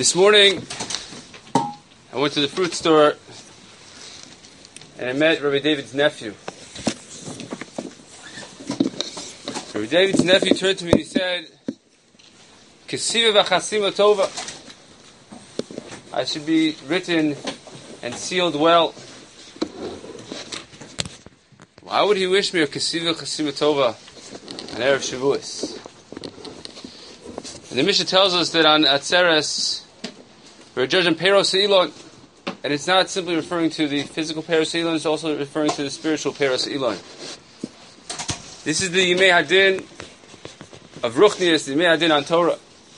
This morning, I went to the fruit store and I met Rabbi David's nephew. Rabbi David's nephew turned to me and he said, Kesiva v'chasima tova. I should be written and sealed well. Why would he wish me a Kesiva v'chasima tova on Erev Shavuos? And the Mishnah tells us that on Atzeres, we're judging Peros Elon, and it's not simply referring to the physical Peros Elon, it's also referring to the spiritual Peros Elon. This is the Yimei Hadin of Ruchnius, the Yimei Hadin on Torah.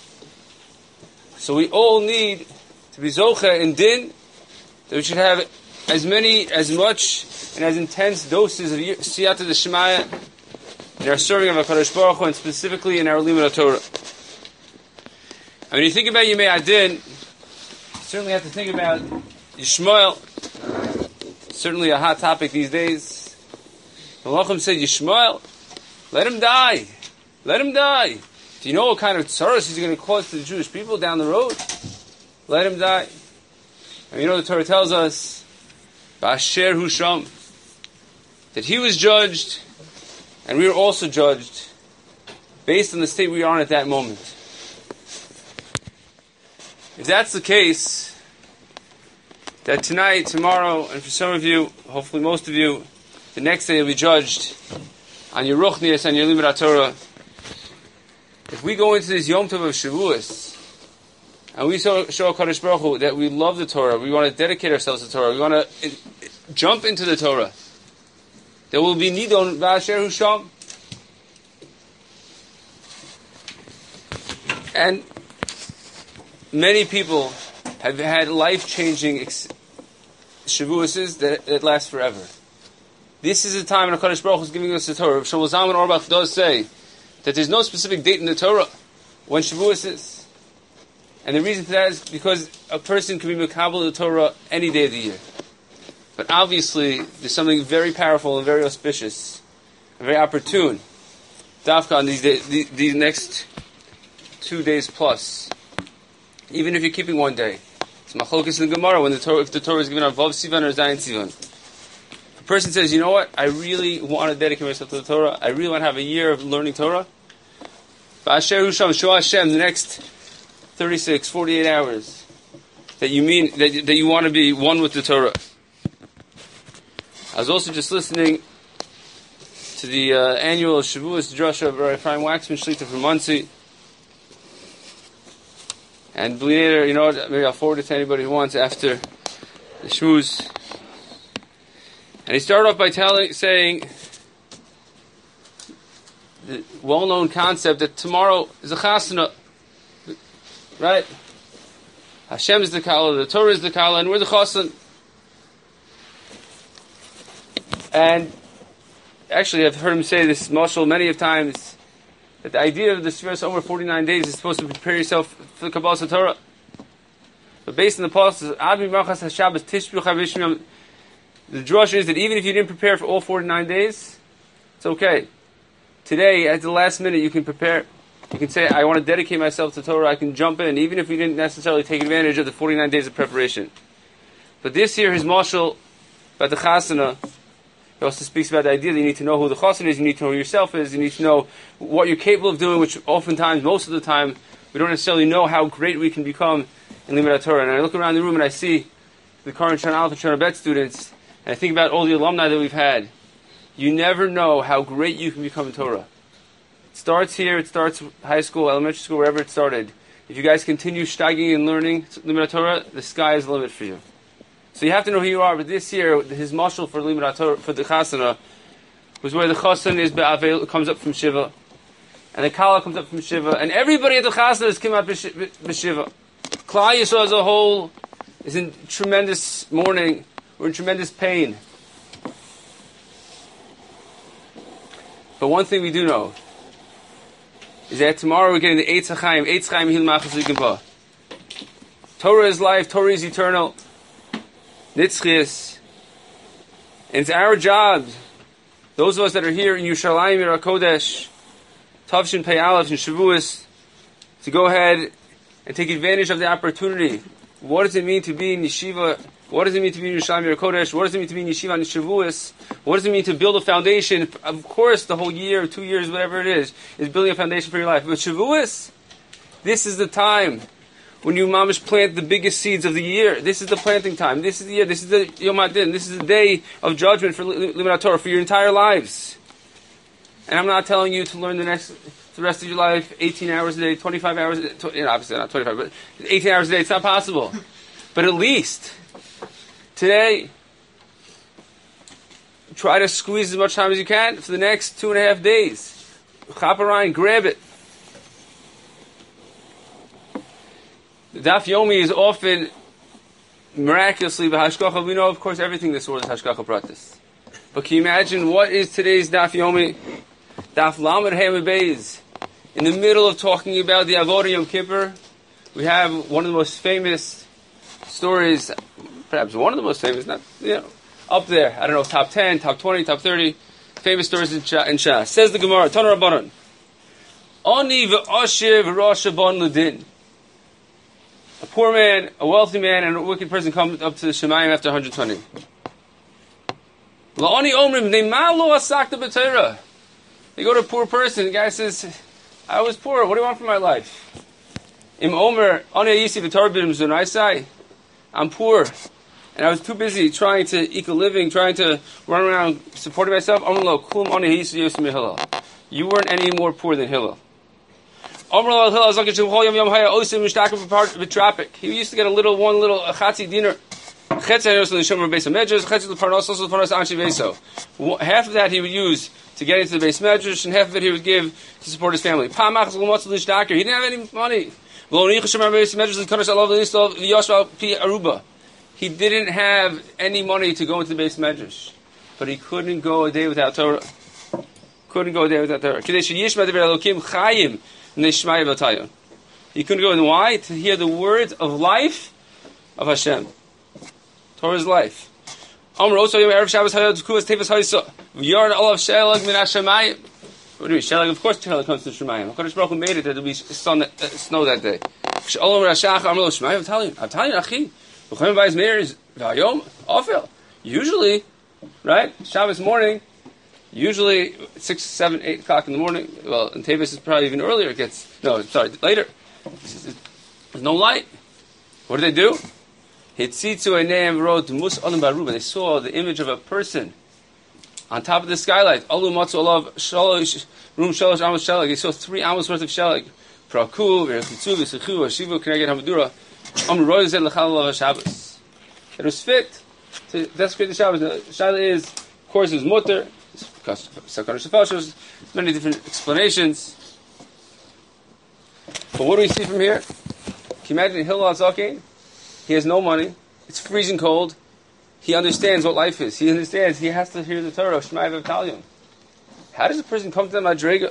So we all need to be Zocha in Din, that we should have as much, and as intense doses of Siyata D'Shemaya in our serving of HaKadosh Baruch Hu, and specifically in our Limud Torah. And when you think about Yimei Hadin, certainly have to think about Yishmael. Certainly a hot topic these days. Malachim said, Yishmael, let him die. Let him die. Do you know what kind of tsaros he's going to cause to the Jewish people down the road? Let him die. And you know the Torah tells us, Ba'asher Husham, that he was judged, and we were also judged, based on the state we are in at that moment. If that's the case, that tonight, tomorrow, and for some of you, hopefully most of you, the next day you'll be judged on your Ruchnius and your Limud Torah. If we go into this Yom Tov of Shavuos, and we show HaKadosh Baruch Hu that we love the Torah, we want to dedicate ourselves to Torah, we want to jump into the Torah, there will be Nidon V'asher Husham. And many people have had life-changing Shavuos that last forever. This is a time when HaKadosh Baruch Hu is giving us the Torah. Shlomo Zalman Auerbach does say that there's no specific date in the Torah when Shavuos is. And the reason for that is because a person can be Mekabel the Torah any day of the year. But obviously, there's something very powerful and very auspicious and very opportune, Dafka, on these next 2 days plus. Even if you're keeping one day. It's Machlokes in the Gemara if the Torah is given on Vav Sivan or Zayin Sivan. If a person says, you know what, I really want to dedicate myself to the Torah, I really want to have a year of learning Torah, Ba'asher Husham, show Hashem the next 36, 48 hours that you want to be one with the Torah. I was also just listening to the annual Shavuos Drasha of Rabbi Ephraim Waxman Shlita from Muncie. And later, you know what, maybe I'll forward it to anybody who wants after the Shavuos. And he started off by saying the well-known concept that tomorrow is a chasana. Right? Hashem is the kala, the Torah is the kala, and we're the chasan. And actually, I've heard him say this mashal many of times, that the idea of the Sfiras Omer 49 days is supposed to prepare yourself for the Kabbalah Torah. But based on the pasuk, Abi Machas HaShabbos Tishbu Chavishim, the drush is that even if you didn't prepare for all 49 days, it's okay. Today, at the last minute, you can prepare. You can say, I want to dedicate myself to Torah, I can jump in, even if you didn't necessarily take advantage of the 49 days of preparation. But this year, his mashal about the chasana, he also speaks about the idea that you need to know who the chassan is, you need to know who yourself is, you need to know what you're capable of doing, which oftentimes, most of the time, we don't necessarily know how great we can become in Limud Torah. And I look around the room and I see the current Shana Aleph and Shana Bet students, and I think about all the alumni that we've had. You never know how great you can become in Torah. It starts here, it starts high school, elementary school, wherever it started. If you guys continue stagging and learning Limud Torah, the sky is the limit for you. So you have to know who you are. But this year, his mashal for Limud Torah, for the chasana, was where the chasan is be'avel, comes up from Shiva, and the kala comes up from Shiva, and everybody at the chasana is come out b'Shiva. Klal Yisrael as a whole is in tremendous mourning. We're in tremendous pain. But one thing we do know is that tomorrow we're getting the Eitz HaChaim, Eitz Chaim Hil Machas Likampa. Torah is life, Torah is eternal. Nitzchias. And it's our job, those of us that are here in Yerushalayim, Yer HaKodesh, Tavshin Pei Aleph, and Shavuos, to go ahead and take advantage of the opportunity. What does it mean to be in yeshiva? What does it mean to be in Yerushalayim Kodesh? What does it mean to be in yeshiva on Shavuos? What does it mean to build a foundation? Of course, the whole year, 2 years, whatever it is building a foundation for your life. But Shavuos, this is the time when you mamish plant the biggest seeds of the year. This is the planting time. This is the year. This is the Yom HaDin. This is the day of judgment for Limud Torah, for your entire lives. And I'm not telling you to learn the rest of your life 18 hours a day, 25 hours a day. Obviously not 25, but 18 hours a day. It's not possible. But at least today, try to squeeze as much time as you can for the next 2.5 days. Chop around, grab it. The Daf Yomi is often miraculously b'hashgacha. We know, of course, everything this word is hashgacha pratis. But can you imagine what is today's Daf Yomi? Daf Lamed Hamid Beis. In the middle of talking about the Avodah Yom Kippur, we have one of the most famous stories, perhaps one of the most famous, not, up there. I don't know, top 10, top 20, top 30, famous stories in Shas. Says the Gemara, Tana Rabbanon, Ani v'ashiv v'rasha bon l'din. A poor man, a wealthy man, and a wicked person come up to the Shemayim after 120. La'ani omrim ne'ma lo asakta b'Torah. They go to a poor person. The guy says, I was poor. What do you want from my life? Im omer ani yisi v'Torah b'im zunaisai. I'm poor, and I was too busy trying to eke a living, trying to run around supporting myself. Amar klum ani yisi yosim Hillel. You weren't any more poor than Hillel. He used to get one little chatzi dinar. Half of that he would use to get into the base medrash, and half of it he would give to support his family. He didn't have any money. He didn't have any money to go into the base medrash, but he couldn't go a day without Torah. He couldn't go in. Why? To hear the words of life of Hashem. Torah is life. What do you mean? Shelag, of course, Shelag comes to Shemayim. HaKadosh Baruch Hu made it that there will be snow that day. I'm telling you, usually, right? Shabbos morning, usually 6, 7, 8 o'clock in the morning. Well, in Tevis it's probably even earlier. Later. There's no light. What do? They saw the image of a person on top of the skylight. They saw 3 hours worth of shelag. It was fit to desecrate the Shabbos. The Shaila is, of course, it was mutter. There's many different explanations. But what do we see from here? Can you imagine Hillel HaZaken? He has no money. It's freezing cold. He understands what life is. He understands he has to hear the Torah of Shema V'Talion. How does a person come to the Madrega?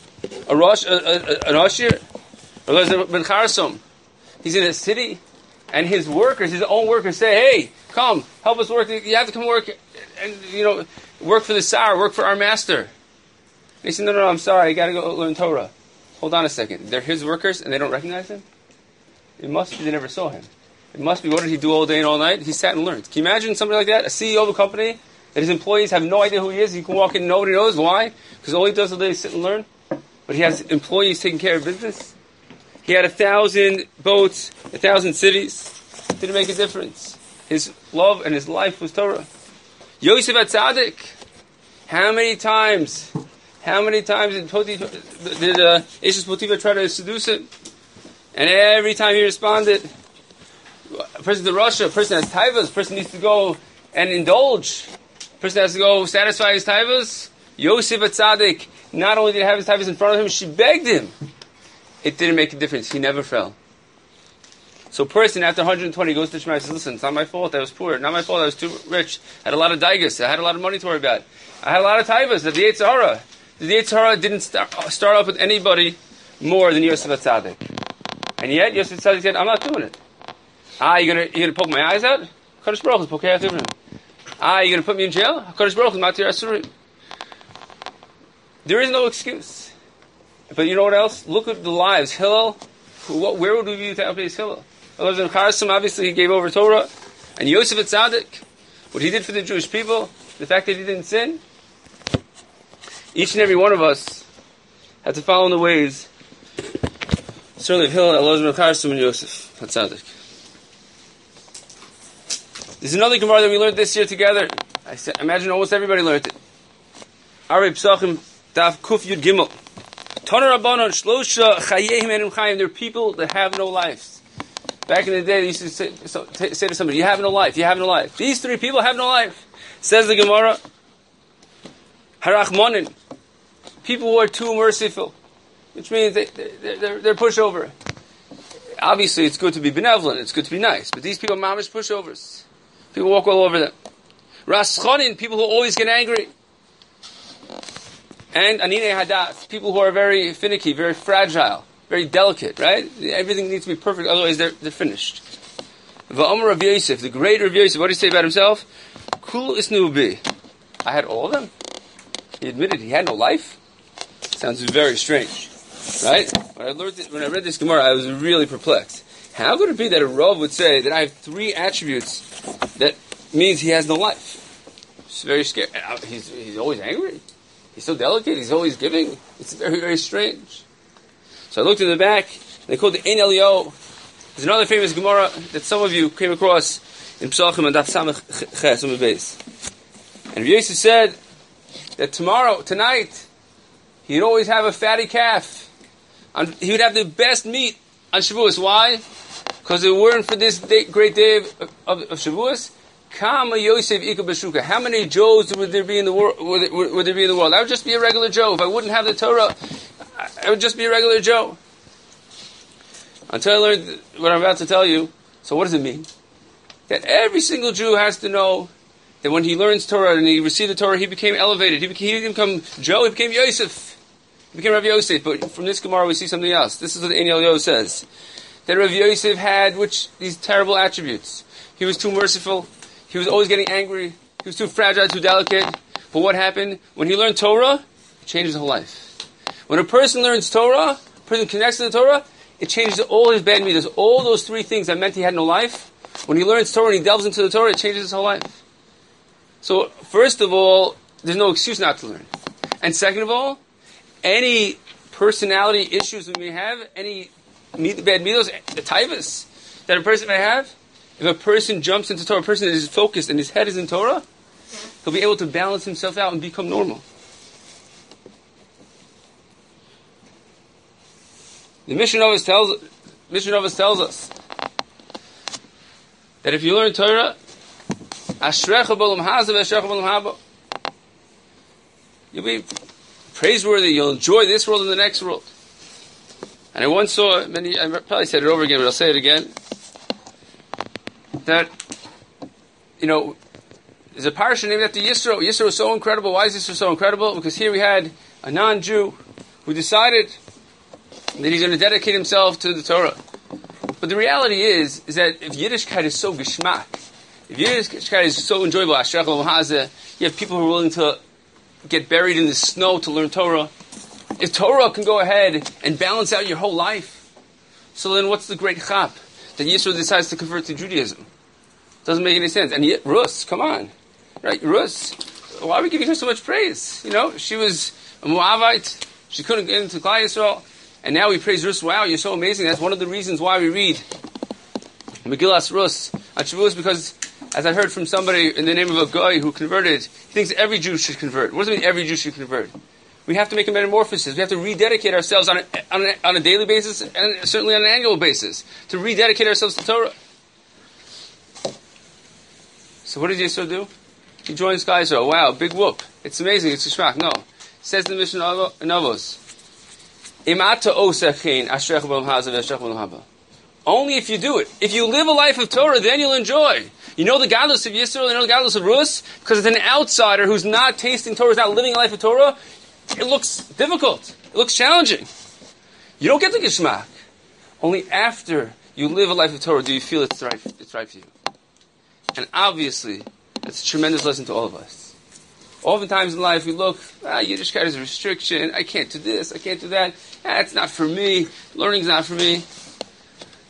An Ashir? Or Ben Charasom? He's in a city, and his own workers say, hey, come, help us work. You have to come work, and work for the Tsar, work for our master. And he said, no, I'm sorry, I got to go learn Torah. Hold on a second. They're his workers, and they don't recognize him? It must be they never saw him. It must be, what did he do all day and all night? He sat and learned. Can you imagine somebody like that? A CEO of a company, that his employees have no idea who he is. He can walk in and nobody knows. Why? Because all he does all day is sit and learn. But he has employees taking care of business. He had 1,000 boats, 1,000 cities. Didn't make a difference. His love and his life was Torah. Yosef HaTzadik. How many times did Eshes Potiphar try to seduce him? And every time he responded, a person to Russia, a person has taivas, a person needs to go and indulge. A person has to go satisfy his taivas. Yosef HaTzadik, not only did he have his taivas in front of him, she begged him. It didn't make a difference. He never fell. So a person after 120 goes to Shema and says, listen, it's not my fault I was poor. Not my fault I was too rich. I had a lot of daigas. I had a lot of money to worry about. I had a lot of taivas. The Yetzer Hara. The Yetzer Hara didn't start off with anybody more than Yosef HaTzadik. And yet, Yosef HaTzadik said, I'm not doing it. You're gonna poke my eyes out? HaKadosh Baruch Hu is pokei out. You're gonna put me in jail? HaKadosh Baruch Hu is matir asurim. There is no excuse. But you know what else? Look at the lives. Hillel Where would we be without Beis Hillel? Elazar ben Charasim, obviously, he gave over Torah. And Yosef Atzadik, what he did for the Jewish people, the fact that he didn't sin, each and every one of us had to follow in the ways, certainly of Hillel, Elazar ben Charasim, and Yosef Atzadik. There's another Gemara that we learned this year together. I imagine almost everybody learned it. Arei Psachim, Daf Kuf Yud Gimel. Toner Rabbanon Shlosha Chayehim Enim Chayim. There are people that have no lives. Back in the day, they used to say to somebody, "You have no life. You have no life." These three people have no life. Says the Gemara, Harachmonin, people who are too merciful, which means they're pushover. Obviously, it's good to be benevolent. It's good to be nice, but these people are mamish pushovers. People walk all over them. Raschonin, people who always get angry. And Anine Hadas, people who are very finicky, very fragile, very delicate, right? Everything needs to be perfect, otherwise they're finished. Va'omer Rav Yosef, the great Rav Yosef, what did he say about himself? Kul isnu bi. I had all of them. He admitted he had no life. Sounds very strange, right? When I read this Gemara, I was really perplexed. How could it be that a Rav would say that I have three attributes that means he has no life? It's very scary. He's always angry. He's so delicate. He's always giving. It's very, very strange. So I looked in the back. They called it Ein Elio. There's another famous Gemara that some of you came across in Psachim and Daf Samech Ches on the base. And Rav Yosef said that tonight, he'd always have a fatty calf. He would have the best meat on Shavuos. Why? Because if it weren't for this great day of Shavuos, Kama Yosef Ika Bashuka. How many Joes would there be in the world? Would there be in the world? I would just be a regular Joe. If I wouldn't have the Torah, I would just be a regular Joe. Until I learned what I'm about to tell you. So what does it mean? That every single Jew has to know that when he learns Torah and he received the Torah, he became elevated. He didn't become Joe, he became Yosef. He became Rav Yosef. But from this Gemara we see something else. This is what the Ein Elio says. That Rav Yosef had these terrible attributes. He was too merciful. He was always getting angry. He was too fragile, too delicate. But what happened? When he learned Torah, it changed his whole life. When a person learns Torah, a person connects to the Torah, it changes all his bad midas. All those three things that meant he had no life, when he learns Torah and he delves into the Torah, it changes his whole life. So, first of all, there's no excuse not to learn. And second of all, any personality issues we may have, any bad midos, the taivas that a person may have, if a person jumps into Torah, a person is focused and his head is in Torah, he'll be able to balance himself out and become normal. The Mishnah Novus tells us that if you learn Torah, Ashrecha b'olam haza v'ashrecha b'olam haba, you'll be praiseworthy. You'll enjoy this world and the next world. And I once saw I probably said it over again, but I'll say it again. That, there's a parasha named after Yisro. Yisro was so incredible. Why is Yisro so incredible? Because here we had a non-Jew who decided that he's going to dedicate himself to the Torah. But the reality is that if Yiddishkeit is so geschmack, if Yiddishkeit is so enjoyable, you have people who are willing to get buried in the snow to learn Torah. If Torah can go ahead and balance out your whole life, so then what's the great chap that Yisro decides to convert to Judaism? Doesn't make any sense. And yet, Rus, come on. Right? Rus, why are we giving her so much praise? She was a Moabite. She couldn't get into Klal Yisrael. And now we praise Rus. Wow, you're so amazing. That's one of the reasons why we read Megillas Rus on Shavuos, because, as I heard from somebody in the name of a guy who converted, he thinks every Jew should convert. What does it mean every Jew should convert? We have to make a metamorphosis. We have to rededicate ourselves on a daily basis and certainly on an annual basis to rededicate ourselves to Torah. So what did Yisro do? He joins Klal Yisrael. Wow, big whoop. It's amazing. It's a shmach. No. Says the Mishnah Novos. Imata osachin ashrecha b'olam haza v'ashrecha b'olam haba. Only if you do it. If you live a life of Torah, then you'll enjoy. You know the godless of Yisro, you know the godless of Rus, because it's an outsider who's not tasting Torah, who's not living a life of Torah. It looks difficult. It looks challenging. You don't get the geschmack. Only after you live a life of Torah do you feel it's right for you. And obviously, that's a tremendous lesson to all of us. Oftentimes in life we look, Yiddishkeit is a restriction, I can't do this, I can't do that, it's not for me, learning's not for me.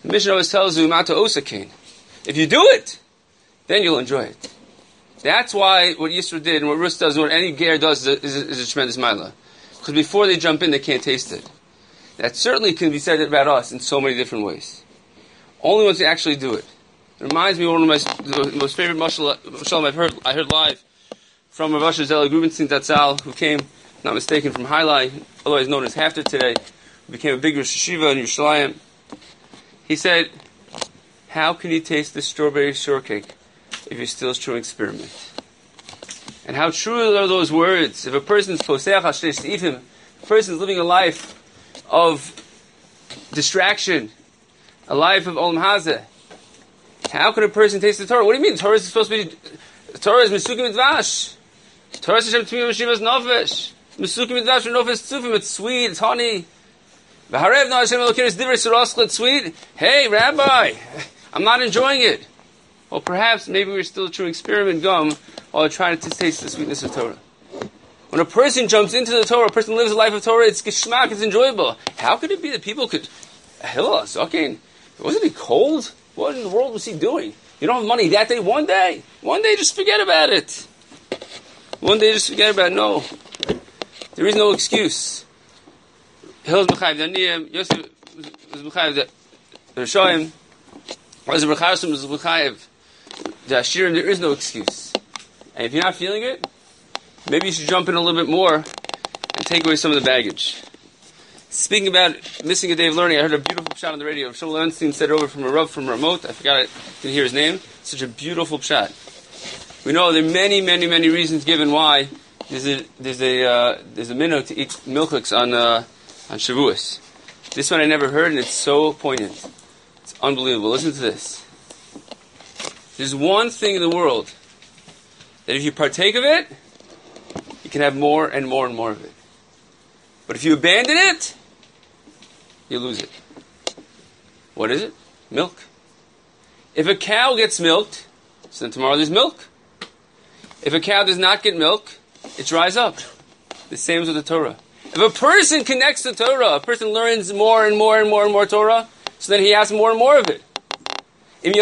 The Mishnah always tells you, Mata Osakain. If you do it, then you'll enjoy it. That's why what Yisro did and what Rus does and what any Ger does is a tremendous milah. Because before they jump in, they can't taste it. That certainly can be said about us in so many different ways. Only once they actually do it. It reminds me of one of my most favorite mashal I heard live from Rav Asher Zelig Rubenstein Tatzal, who came, not mistaken, from Hailai, otherwise known as Haftar today, who became a big Rosh Yeshiva in Yerushalayim. He said, how can you taste the strawberry shortcake if you're still chewing experiment? And how true are those words? If a person's posech hashtei seifim, a person's living a life of distraction, a life of olam hazeh, how could a person taste the Torah? What do you mean? Torah is supposed to be, Torah is mesukim midvash. Torah is Hashem Tmiyim Shivas Nofesh. Mesukim midvash nofesh tzufim. It's sweet. It's honey. V'harev no Hashem Elokeinu is divrei suraskel. It's sweet. Hey, Rabbi, I'm not enjoying it. Well, perhaps maybe we're still chewing spearmint gum while trying to taste the sweetness of Torah. When a person jumps into the Torah, a person lives a life of Torah, it's geschmack, it's enjoyable. How could it be that people could, Hillel, Zokin, wasn't he cold? What in the world was he doing? You don't have money that day, one day, just forget about it. One day, just forget about it. No. There is no excuse. Hillel's Mechayiv, Daniyim, Yosef was Mechayiv, the Rishoyim, was the Rechasim, was Mechayiv, the Ashirim, there is no excuse. And if you're not feeling it, maybe you should jump in a little bit more and take away some of the baggage. Speaking about missing a day of learning, I heard a beautiful pshat on the radio. Shmuel Ernstein said it over from a Rav from Ramot. I forgot, I didn't hear his name. Such a beautiful pshat. We know there are many, many, many reasons given why there's a minhag to eat milchiks on Shavuos. This one I never heard, and it's so poignant. It's unbelievable. Listen to this. There's one thing in the world that if you partake of it, you can have more and more and more of it. But if you abandon it, you lose it. What is it? Milk. If a cow gets milked, so then tomorrow there's milk. If a cow does not get milk, it dries up. The same as with the Torah. If a person connects to Torah, a person learns more and more and more and more Torah, so then he has more and more of it. If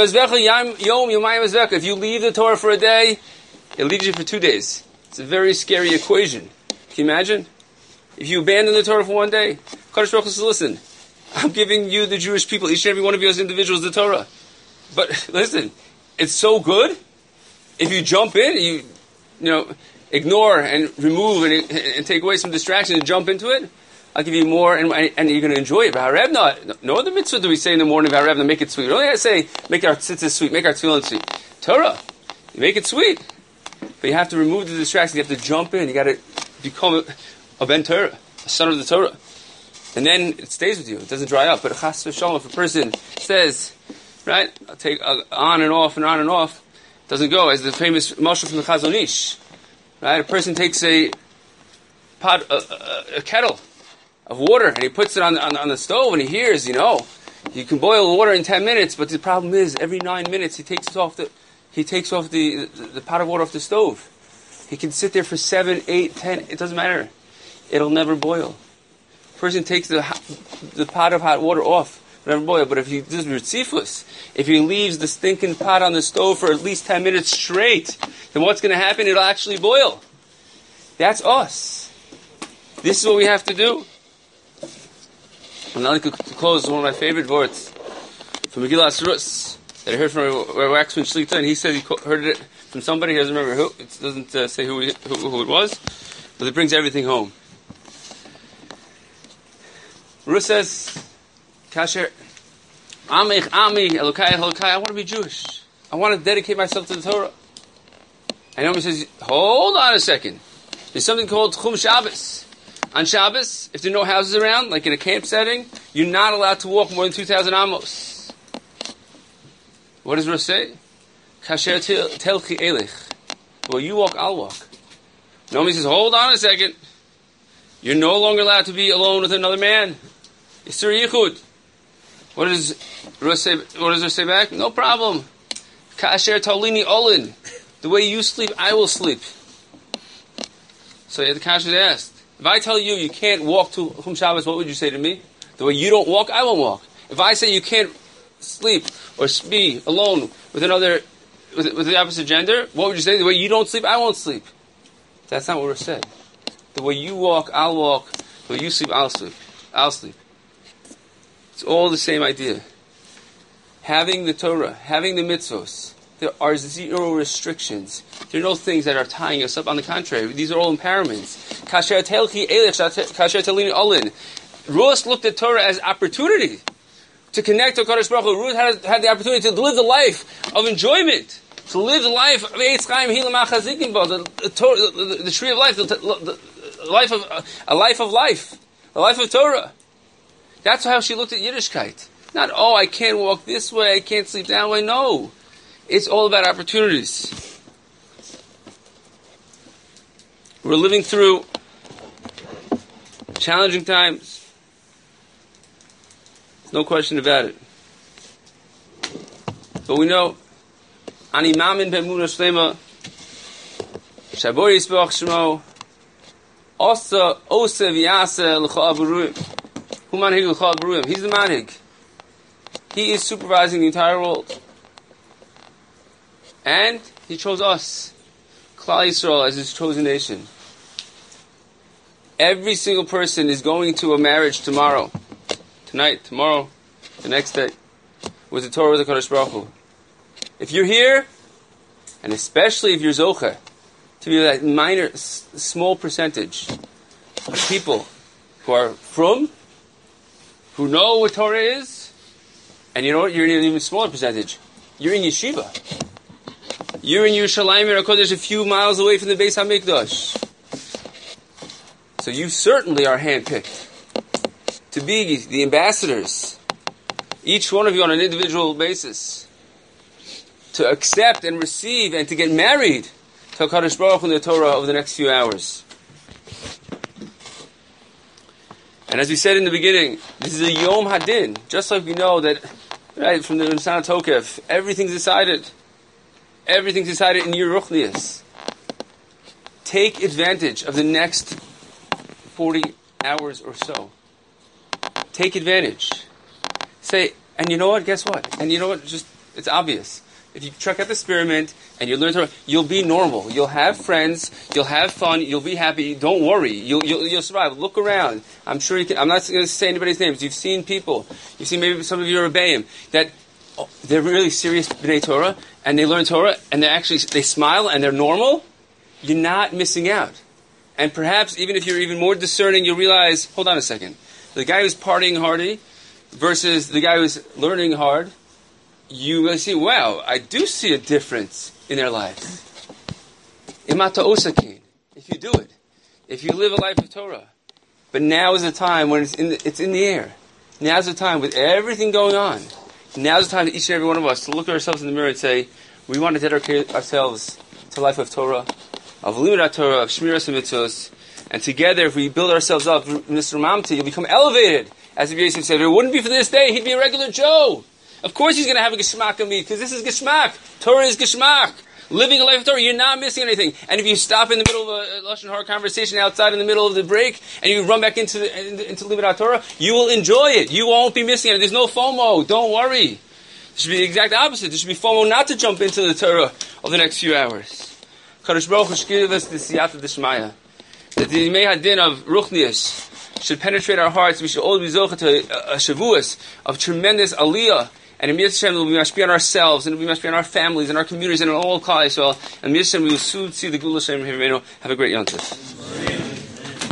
you leave the Torah for a day, it leaves you for 2 days. It's a very scary equation. Can you imagine? If you abandon the Torah for one day, Kadosh Baruch Hu says, listen, I'm giving you, the Jewish people, each and every one of you as individuals, the Torah. But listen, it's so good. If you jump in, you ignore and remove and take away some distraction and jump into it, I'll give you more and you're going to enjoy it. No other mitzvah do we say in the morning, make it sweet. We only say, make our tzitzis sweet, make our tefillin sweet. Torah, you make it sweet. But you have to remove the distraction. You have to jump in. You got to become a ben Torah, a son of the Torah. And then it stays with you. It doesn't dry up. But chas v'shalom, if a person says, right, I'll take on and off and on and off, it doesn't go. As the famous mashal from the Chazon Ish, right? A person takes a pot, a kettle of water, and he puts it on the stove, and he hears, you can boil water in 10 minutes, but the problem is, every 9 minutes he takes off the pot of water off the stove. He can sit there for 7, 8, 10, it doesn't matter. It'll never boil. Person takes the pot of hot water off, it'll never boil. But if he does ritzifus, if he leaves the stinking pot on the stove for at least 10 minutes straight, then what's going to happen? It'll actually boil. That's us. This is what we have to do. And I'd like to close one of my favorite words from Megillas Rus that I heard from Waxman Shlita, and he said he heard it from somebody, he doesn't remember who, it doesn't say who it was, but it brings everything home. Rus says, Kasher, Ami, Elokai, I want to be Jewish. I want to dedicate myself to the Torah. And Naomi says, hold on a second. There's something called Chum Shabbos. On Shabbos, if there are no houses around, like in a camp setting, you're not allowed to walk more than 2,000 amos. What does Rus say? Kasher telchi elich. Well, you walk, I'll walk. Naomi says, hold on a second. You're no longer allowed to be alone with another man. Yisur Yichud. What does Rus say back? No problem. Kasher talini olin. The way you sleep, I will sleep. So the Kasher asked, if I tell you can't walk to Chum Shabbos, what would you say to me? The way you don't walk, I won't walk. If I say you can't sleep or be alone with another, with the opposite gender, what would you say? The way you don't sleep, I won't sleep. That's not what we're saying. The way you walk, I'll walk. The way you sleep, I'll sleep. I'll sleep. It's all the same idea. Having the Torah, having the mitzvos, there are zero restrictions. There are no things that are tying us up. On the contrary, these are all empowerments. Ruth looked at Torah as opportunity to connect to Kadosh Baruch Hu. Ruth had the opportunity to live the life of enjoyment, to live the life of Eitz Chaim Hilam HaChazikim Bo, the tree of life, the life of a life of life, the life of Torah. That's how she looked at Yiddishkeit. Not, oh, I can't walk this way, I can't sleep that way. No. It's all about opportunities. We're living through challenging times. There's no question about it. But we know, Ani Mamin B'Emunah Shlema, Shabor Yisboach Shemo, Osa V'Yasa L'Chol Baruim. Hu Manhig L'Chol Baruim. He's the Manhig. He is supervising the entire world. And He chose us, Klal Yisrael, as His chosen nation. Every single person is going to a marriage tomorrow, tonight, tomorrow, the next day, with the Torah, with the Kadosh Baruch Hu. If you're here, and especially if you're Zocheh, to be that minor, small percentage of people who are from, who know what Torah is, and you know what? You're in an even smaller percentage. You're in yeshiva. You're in Yerushalayim HaKodesh, a few miles away from the Beis HaMikdash. So you certainly are handpicked to be the ambassadors, each one of you on an individual basis, to accept and receive and to get married to HaKadosh Baruch Hu and the Torah over the next few hours. And as we said in the beginning, this is a Yom Hadin, just like we know that, right, from the Nisan Tokef, everything's decided. Everything's decided in your Ruchnius. Take advantage of the next 40 hours or so. Take advantage. Say, and you know what? Guess what? And you know what? Just, it's obvious. If you check out the experiment and you learn Torah, you'll be normal. You'll have friends. You'll have fun. You'll be happy. Don't worry. You'll survive. Look around. I'm sure you can. I'm not going to say anybody's names. You've seen people. You've seen maybe some of you are Rebbeim that they're really serious B'nai Torah and they learn Torah and they smile and they're normal. You're not missing out. And perhaps even if you're even more discerning, you'll realize, hold on a second. The guy who's partying hardy versus the guy who's learning hard, you will see, wow, I do see a difference in their lives. Imata osakin, if you do it, if you live a life of Torah. But now is the time when it's in the air. Now's the time with everything going on. Now's the time to each and every one of us to look at ourselves in the mirror and say, we want to dedicate ourselves to a life of Torah, of Limud Torah, of Shmiras HaMitzvos, and together, if we build ourselves up, Mr. Mamti, you'll become elevated. As the Yosef said, if it wouldn't be for this day, he'd be a regular Joe. Of course he's going to have a Geshmak on me, because this is Geshmak. Torah is Geshmak. Living a life of Torah, you're not missing anything. And if you stop in the middle of a Lashon Hara conversation outside in the middle of the break, and you run back into Limud Torah, you will enjoy it. You won't be missing it. There's no FOMO. Don't worry. It should be the exact opposite. There should be FOMO not to jump into the Torah of the next few hours. Kadosh Baruch Hu should give us the Siyata D'Shmaya, that the Yimei Hadin of Ruchnius should penetrate our hearts. We should always be zocheh to a shavuos of tremendous aliyah. And in Mitzvah Hashem, we must be on ourselves, and we must be on our families, and our communities, and all Klal Yisrael. And in Mitzvah Hashem, we will soon see the Gula Shem. Have a great Yom Tov.